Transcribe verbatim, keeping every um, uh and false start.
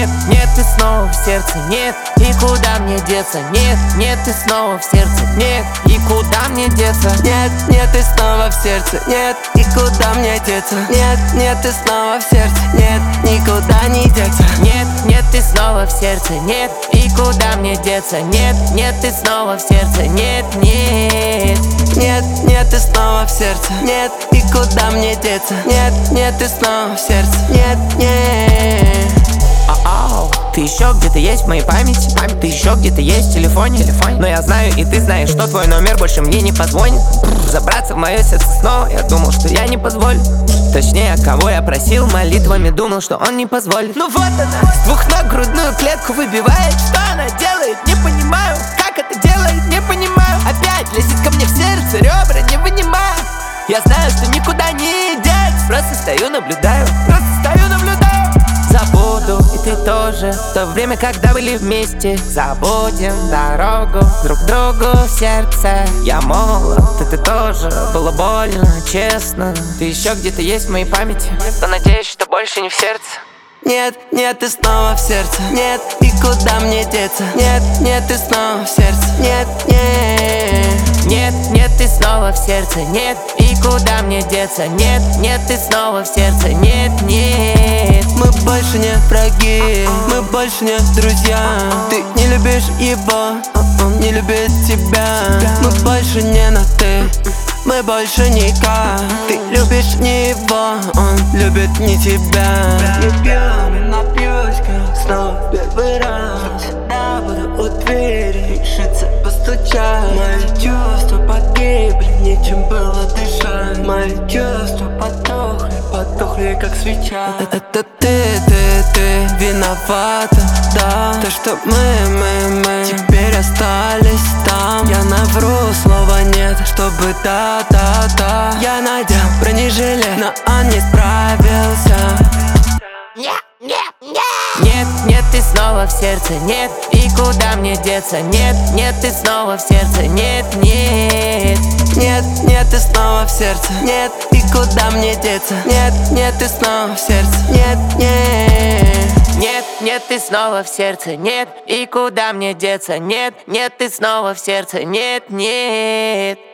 нет, ты снова в сердце, нет, и куда мне деться? Нет, нет, ты снова в сердце, нет, и куда мне деться? Нет, нет, ты снова в сердце, нет, и куда мне деться? Нет, нет, ты снова в сердце, нет, никуда не деться. Нет, нет, ты снова в сердце, нет, и куда мне деться? Нет, нет, ты снова в сердце, нет, нет. Нет, нет, ты снова в сердце, нет, и куда мне деться? Нет, нет, ты снова в сердце, нет, нет. Ау, ты еще где-то есть в моей памяти, память. Ты еще где-то есть в телефоне, телефоне. Но я знаю, и ты знаешь, что твой номер больше мне не позвонит. Забраться в мое сердце снова, я думал, что я не позволю. Точнее, кого я просил молитвами, думал, что он не позволит. Ну вот она, с двух ног грудную клетку выбивает. Что она делает, не понимаю. Как это делает, не понимаю. Опять лезет ко мне в сердце, ребра не вынимаю. Я знаю, что никуда не деть. Просто стою, наблюдаю, просто стою, наблюдаю. Забуду, и ты тоже, в то время, когда были вместе. Забудем дорогу друг к другу в сердце. Я молод, и ты тоже, было больно, честно. Ты еще где-то есть в моей памяти, но надеюсь, что больше не в сердце. Нет, нет, ты снова в сердце, нет, и куда мне деться? Нет, нет, ты снова в сердце, нет, нет. Нет, нет, ты снова в сердце, нет, и куда мне деться? Нет, нет, ты снова в сердце, нет, нет. Мы больше не враги, мы больше не друзья. Ты не любишь его, он не любит тебя. Мы больше не на ты, мы больше никак. Ты любишь не его, он любит не тебя. Не пьем, напьюсь, как снова в первый раз. Я буду у двери, решиться постучать. Мои чувства погибли, нечем было дышать. Мои чувства потухли, потухли, как свеча. Это ты, ты, ты виновата, да. То, что мы, мы, мы теперь остались там. Я навру, слова нет, чтобы да, да, да. Я надел бронежилет, но он не справился. Нет, нет, нет. Нет, нет, ты снова в сердце, нет, и куда мне деться? Нет, нет, ты снова в сердце, нет, нет. Нет, нет, ты снова в сердце, нет, и куда мне деться? Нет, нет, ты снова в сердце, нет, нет. Нет, нет, ты снова в сердце, нет, и куда мне деться? Нет, нет, ты снова в сердце, нет, нет.